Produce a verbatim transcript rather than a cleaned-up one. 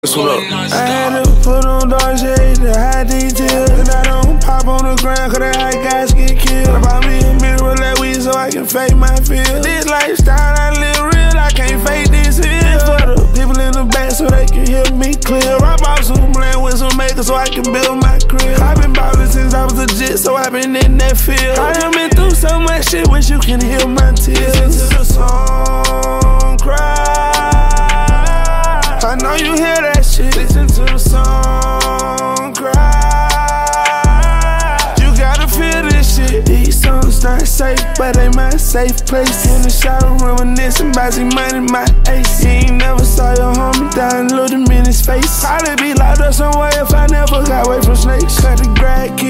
This one up. I had to put on dark shades to hide details. And I don't pop on the ground cause that high guys get killed. I bought me a mirror that weed so I can fake my feel. This lifestyle I live real, I can't fake this here. For the people in the back so they can hear me clear. I bought some land with some makers so I can build my crib. I been ballin' since I was legit, so I been in that field. I done been through so much shit, wish you can hear my tears. Listen to the song, cry. I know you hear that shit. Listen to the song, cry. You gotta feel this shit. These songs not safe, but they my safe place. In the shower reminiscing about the money, my ace. You ain't never saw your homie die and looked him in his face. Probably be locked up somewhere if I never got away from snakes. Cut the grad,